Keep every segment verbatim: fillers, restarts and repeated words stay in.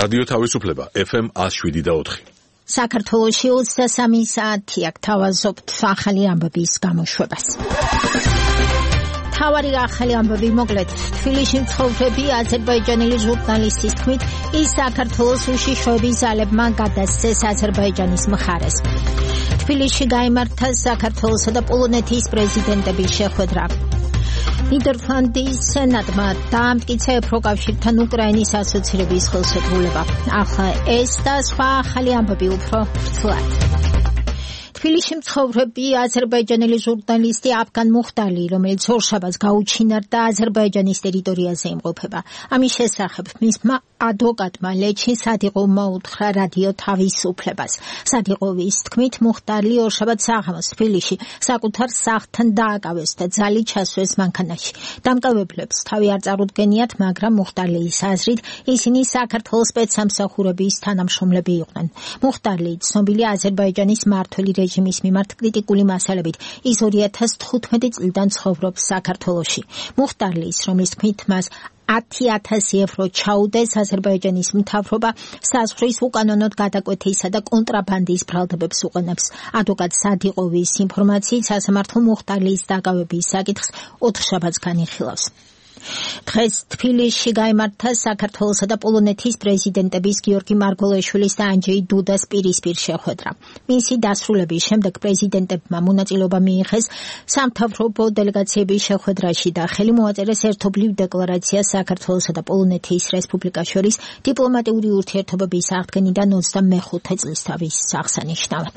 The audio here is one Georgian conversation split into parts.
რადიო თავისუფლება ეფ ემ one oh seven და four. საქართველოში ოცდასამი საათია გთავაზობთ ახალი ამბების გამოშვებას. თავარი ახალი ამბები მოკლედ. თბილისში მცხოვრები აზერბაიჯანელი ჟურნალისტის თქმით, ის საქართველოს უშიშროების ძალებმა გადასცეს აზერბაიჯანის მხარეს. თბილისში გაიმართა საქართველოსა და პოლონეთის პრეზიდენტების შეხვედრა. ნიდერლანდის სენატმა დაამტკიცა ევროკავშირთან უკრაინის ასოცირების ხელშეკრულება. ახლა ეს და სხვა ახალი ამბები უფრო ფრთლად. თბილისში მცხოვრები აზერბაიჯანელი ჟურნალისტი აფგან მუხტალი, რომელიც ორშაბათს გაუჩინარდა აზერბაიჯანის ტერიტორიაზე იმყოფება. ამის შესახებ მისმა ადვოკატმა ლეჩინ სადიღოვმა უთხრა რადიო თავისუფლებას. სადიღოვის თქმით, მუხტალი ორშაბათს საღამოს თბილისში საკუთარ სახლთან დააკავეს და ძალი ჩასვეს მანქანაში. დამკავებლებს თავი არ წარუდგენიათ, მაგრამ მუხტალის აზრით ისინი საქართველოს სპეცსამსახურების თანამშრომლები იყვნენ. მუხტალი ცნობილია აზერბაიჯანის მმართველი რეჟიმის მიმართ კრიტიკული მასალებით. ის ორი ათას თხუთმეტი წლიდან ცხოვრობს საქართველოში. მუხტალის, რომლის თქმით მას ათი ათასი ევრო ჩაუდეს აზერბაიჯანის მთავრობა საზღვრის უკანონოდ გადაკვეთისა და კონტრაბანდის ბრალდებებს უყენებს. ადვოკატ სადიღოვის ინფორმაციით სასამართლო მუხტალის დაკავების საკითხს ოთხშაბათს განიხილავს. დღეს თბილისში გაიმართა საქართველოსა და პოლონეთის პრეზიდენტების გიორგი მარგველაშვილის და ანჯეი დუდას პირისპირ შეხვედრა. მისი დასრულების შემდეგ პრეზიდენტებმა მონაწილეობა მიიღეს სამთავრობო დელეგაციების შეხვედრაში და ხელი მოაწერეს ერთობლივ დეკლარაციას საქართველოსა და პოლონეთის რესპუბლიკას შორის დიპლომატიური ურთიერთობების აღდგენიდან ოცდამეხუთე წლისთავის აღსანიშნავად.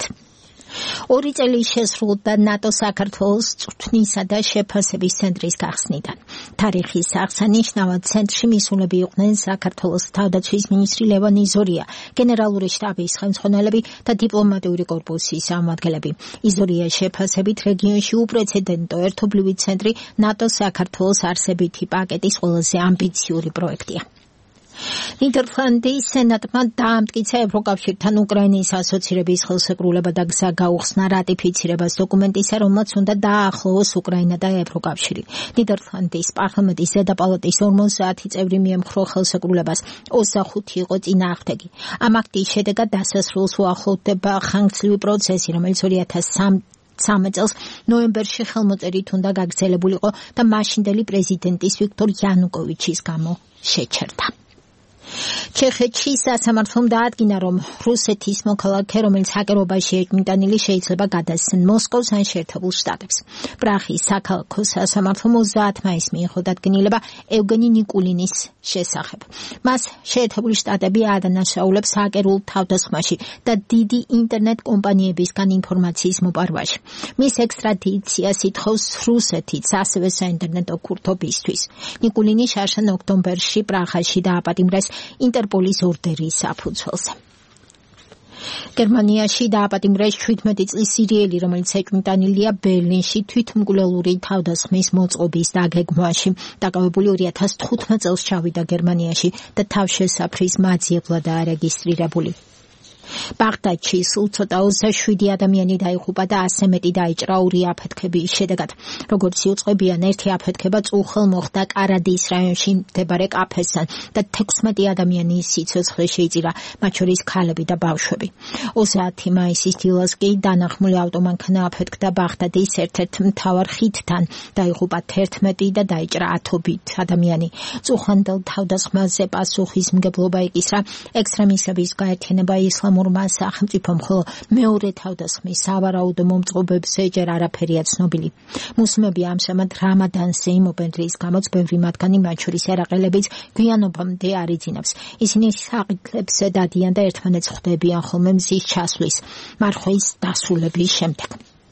ორი წელი შესრულდა ნატო საქართველოს წვრთნისა და შეფასების ცენტრის გახსნიდან. თარიხის აღსანიშნავად ცენტრში მისულები იყვნენ საქართველოს თავდაცვის მინისტრი ლევან იზორია, გენერალური შტაბის ხელმძღვანელები და დიპლომატიური კორპუსის წარმომადგენლები. იზორიას შეფასებით რეგიონში უპრეცედენტო ერთობლივი ცენტრი ნატო საქართველოს არსებითი პაკეტის ყველაზე ამბიციური პროექტია. ნიდერლანდის სენატმა დაამტკიცა ევროკავშირთან უკრაინის ასოცირების ხელშეკრულება და გზა გაუხსნა რატიფიცირებას დოკუმენტისა, რომელმაც უნდა დაახლოვოს უკრაინა და ევროკავშირი. ნიდერლანდის პარლამენტის ზედა პალატის ორმოცდაათი წევრი მიემხრო ხელშეკრულებას, ოცდახუთი იყო წინააღმდეგი. ამ აქტის შედეგად დასასრულს უახლოვდება ხანგრძლივი პროცესი, რომელიც ორი ათას სამი წელს ნოემბერში ხელმოწერით უნდა გაგრძელებულიყო და მაშინდელი პრეზიდენტის ვიქტორ იანუკოვიჩის გამო შეჩერდა. ჩეხეთში სასამართლომ დაადგინა, რომ რუსეთის მოქალაქე, რომელიც ჰაკერობაში ეკმიტანილი, შეიძლება გადასცენ მოსკოვს ან შეერთებულ შტატებს. პრაღის საქალაქო სასამართლომ ოცდაათი მაისს მიიღო დადგენილება ევგენი ნიკულინის შესახებ. მას შეერთებული შტატები ადანაშაულებს ჰაკერულ თავდასხმაში და დიდი ინტერნეტ კომპანიებისგან ინფორმაციის მოპარვაში. მის ექსტრადიციას ითხოვს რუსეთიც, ასევე საინტერნეტო ქურთობისთვის. ნიკულინი შარშან ოქტომბერში პრაღაში დააპატიმრეს ინტერპოლის ორდერის საფუძველზე. გერმანიაში დააპატიმრეს შვიდმეტი წლის სირიელი, რომელიც ეკმიტანილია ბერლინში თვითმკვლელური თავდასხმის მოწყობის დაგეგმვაში. დაკავებული ორი ათას თხუთმეტ წელს ჩავიდა გერმანიაში და თავშესაფრის მაძიებლადაა რეგისტრირებული. ბაღდადში სულ ცოტა ოცდაშვიდი ადამიანი დაიღუპა და ასზე მეტი დაიჭრა ორი აფეთქების შედეგად. როგორც იუწყებიან, ერთი აფეთქება წუხელ მოხდა კარადის რაიონში მდებარე კაფესთან და თექვსმეტი ადამიანის სიცოცხლე შეიწირა, მათ შორის ქალები და ბავშვები. ოცდაათი მაისის დილას კი დანახმული ავტომანქანა აფეთქდა ბაღდადის ერთ-ერთ მთავარ ხიდთან, დაიღუპა თერთმეტი და დაიჭრა ათობით ადამიანი. წუხანდელ თავდასხმაზე პასუხისმგებლობა იკისრა ექსტრემისტების გაერთიანება ისლამ სახელმწიფომ, ხოლო მეორე თავდასხმის სავარაუდო მომწყობებზე ჯერ არაფერია ცნობილი. მუსლიმები ამჟამად რამადანზე იმობენ, რის გამოც ბევრი მათგანი, მათ შორის ერაყელებიც, გვიანობამდე არ იძინებს. ისინი საყიდლებს დადიან და ერთმანეთს ხვდებიან ხოლმე მზის ჩასვლის, მარხვის დასრულების შემდეგ.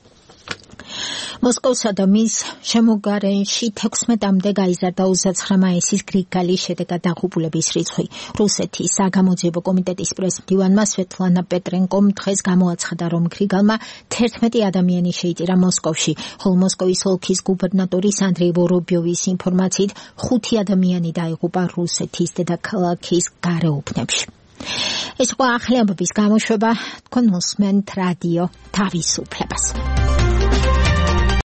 მოსკოვსა და მის შემოგარენში თექვსმეტამდე გაიზარდა ოცდაცხრა მაისის გრიგალის შედეგად დაღუპულების რიცხვი. რუსეთის საგამოძიებო კომიტეტის პრეზიდენტმა სვეტლანა პეტრენკომ დღეს გამოაცხადა, რომ გრიგალმა თერთმეტი ადამიანი შეიწირა მოსკოვში, ხოლო მოსკოვის ოლქის გუბერნატორის ანდრეი ვორობიოვის ინფორმაციით ხუთი ადამიანი დაიღუპა რუსეთის დედაქალაქის გარეუბნებში. ეს იყო ახალი ამბების გამოშვება, თქვენ უსმენთ რადიო თავისუფლებას.